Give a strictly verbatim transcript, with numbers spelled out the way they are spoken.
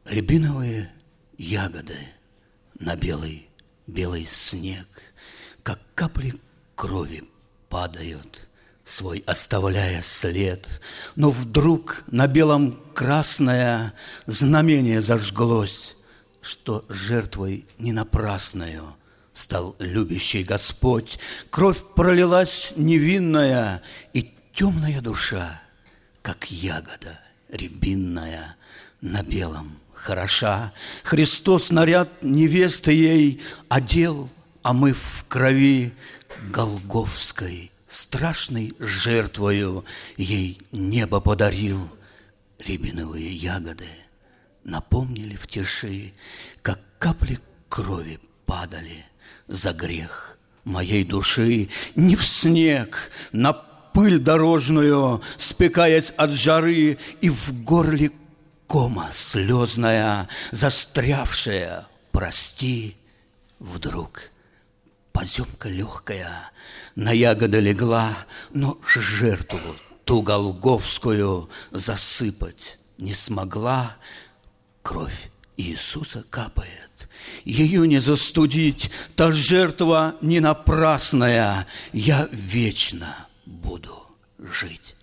Рябиновые ягоды на белый, белый снег, как капли крови падают, свой оставляя след. Но вдруг на белом красное знамение зажглось, что жертвой не напрасною стал любящий Господь. Кровь пролилась невинная, и темная душа, как ягода рябинная, на белом хороша. Христос наряд невесты ей одел, омыв в крови голгофской, страшной жертвою ей небо подарил. Рябиновые ягоды напомнили в тиши, как капли крови падали за грех моей души. Не в снег, на пыль дорожную, спекаясь от жары, и в горле кома слезная, застрявшая, прости, вдруг поземка легкая на ягоды легла, но жертву ту голгофскую засыпать не смогла. Кровь Иисуса капает, ее не застудить, та жертва не напрасная, я вечно буду жить.